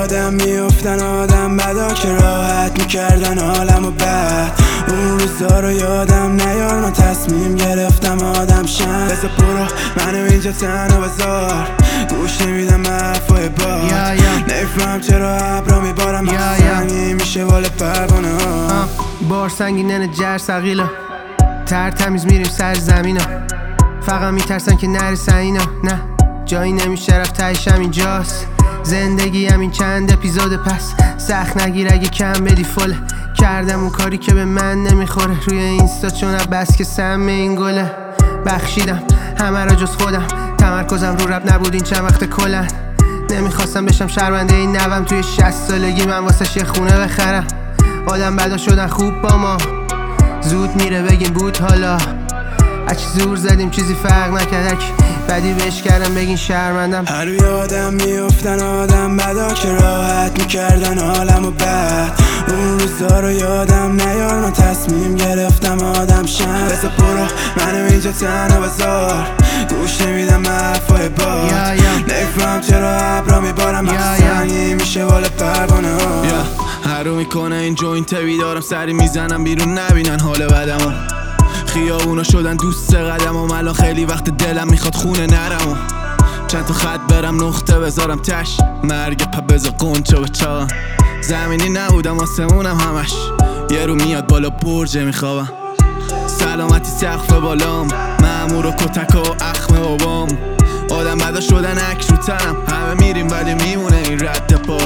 یادم میافتن آدم بدا که راحت میکردن حالمو بد. اون روزا رو یادم نیار، من تصمیم گرفتم آدم شم. بذار برو منو اینجا تنها بذار، گوش نمیدم حرفای باد. نمیفهم چرا ابرا میبارم سنگی میشه والا پروانه ها. بار سنگینه جر سقیلا تر تمیز میریم سر زمینا، فقط میترسن که نرسن اینا. نه جایی نمیشه رفت تهش همینجاست. زندگی همین چند اپیزود پس سخت نگیر اگه کم بدی فله. کردم اون کاری که به من نمیخوره روی اینستا، چون بس که سم این گله. بخشیدم همه را جز خودم، تمرکزم رو رب نبود این چند وقت کلن. نمیخواستم بشم شرمنده این نوم، توی 60 سالگی من واسه یه خونه بخرم. آدم بدا شدن خوب با ما، زود میره بگیم بود حالا. هرچی زور زدیم چیزی فرق نکرد، بدی بهش کردم بگین شرمندم. هر یادم میافتن آدم بدا که راحت میکردن حالمو بد. اون روزا رو یادم نیار، من تصمیم گرفتم آدم شم. بذار برو منو اینجا تنها بذار، گوش نمیدم حرفای باد. نمیفهم چرا ابرا میبارم سنگی میشه والا پروانه ها. هر رو میکنه این جوینت بیدارم، سری میزنم بیرون نبینن حال بدمو. خیابونا شدن دوست قدمم، الان خیلی وقت دلم میخواد خونه نرمو. چند تا خط برم نقطه بذارم تش، مرگ پا بذار قنچه و چاقم. زمینی نبودم آسمونم همش، یه رو میاد بالا برجه میخوابم. سلامتی سقف بالام، مأمور و کتک و اخم بابام. آدم بدا شدن عکس رو تنم، همه میریم ولی میمونه این رد پا.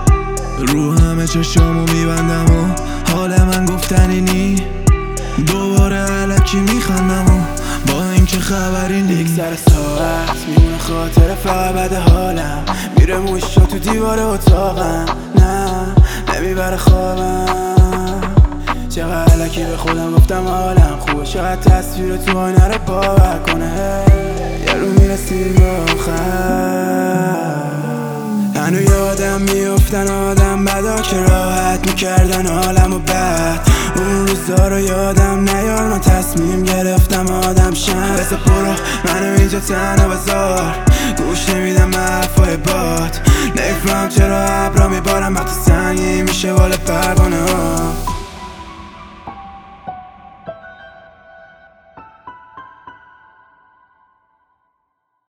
رو همه چشامو میبندم و حال من گفتنی نی. دوباره علکی میخندم و با اینکه خبری نی. یک سر ساعت میمونه خاطر فقط بد حالم، میره موشا تو دیوار اتاقم. نه نمیبره خوابم، چقدر علکی به خودم گفتم حالم خوبه، چقدر تصویر تو آینه رو باور کنه. یه رو میرسیم به آخر، هنو یادم میافتن آدم بدا که راحت میکردن حالمو بد. اون روزا رو یادم نیار، من تصمیم گرفتم آدم شم. بذار برو منو اینجا تنها بذار، گوش نمیدم حرفای